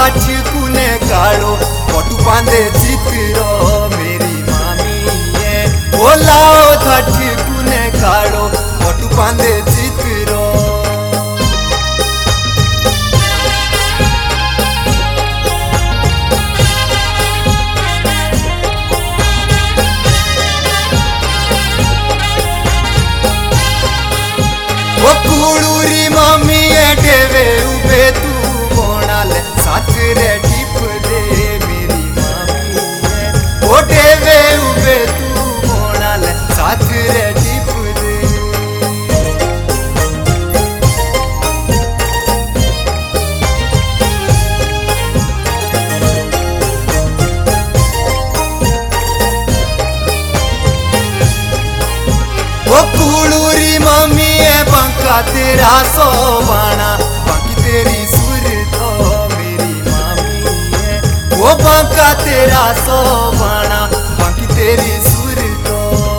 धाच कुने काड़ो पटु पांदे चित्र मेरी मामी है। ओ लाओ धाच कुने काड़ो पटु पांदे चित्र वो कुड़ूरी मामी डेवे उबे तू बोनाल साथ रे टिप दे मेरी मामी है। वो डेवे उबे तू बोनाल साथ रे टिप दे। वो कुड़ूरी मामी बांका तेरा सोबाना बाकी तेरी सुर तो मेरी मामी है। वो बांका तेरा सोबाना बाकी तेरी सुर तो।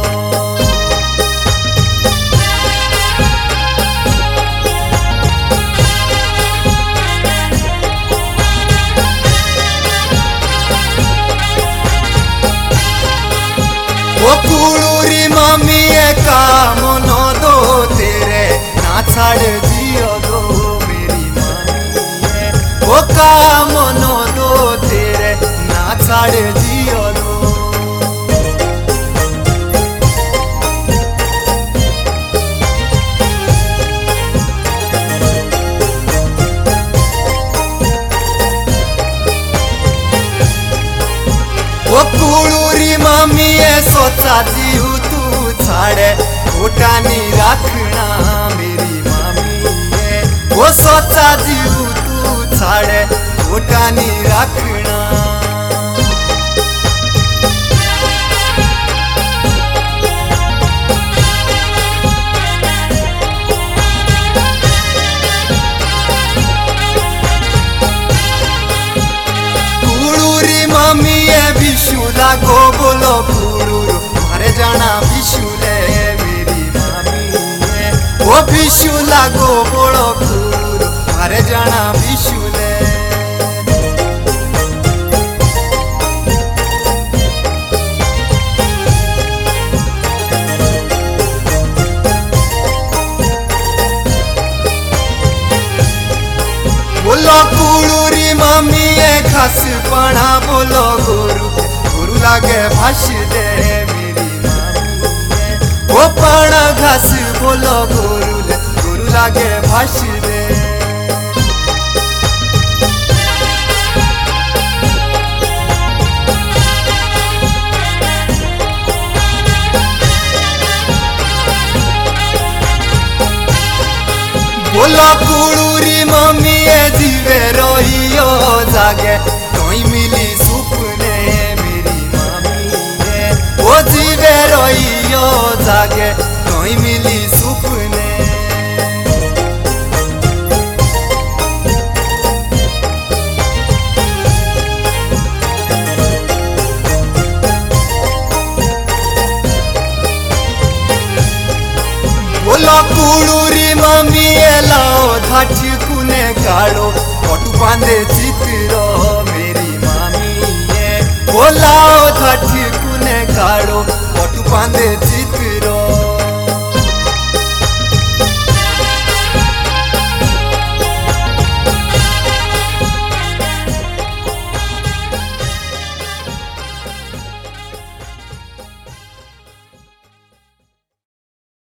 वो कुड़ूरी मामी काम नो दो तेरे ना छाड़ जियो दो मेरी मामी है। वो काम नो दो तेरे ना छाड़ जियो दो। वो कुड़ूरी मामी सोचा जीव तू छाड़े खोटा नहीं रखना मेरी मामी है। वो सोचा जीव तू छाड़े खोटा नहीं रखना। कुड़ूरी मामी विशु लागो बोलो कुड़ूरू मारे जाना विशु ले मेरी मामी है। वो विशु लागो बोलो कुड़ूरू मारे जाना विशु ले। बोलो कुड़ूरी मामी घास पाना बोलो गुरु गुरु लागे भाष दे मेरी मामी है। वो पाना घास बोलो गुरु गुरु लागे भाष दे। बोलो कुड़ूरी मामी जीवे रोइयो जागे कोई मिली सुपने मेरी मामी है। वो जीवे रोइयो जागे कोई मिली सुपने। बोलो कुड़ूरी मामी लाओ धाच कुने काड़ो पटु पांदे चित्र मेरी मामी है। वो लाओ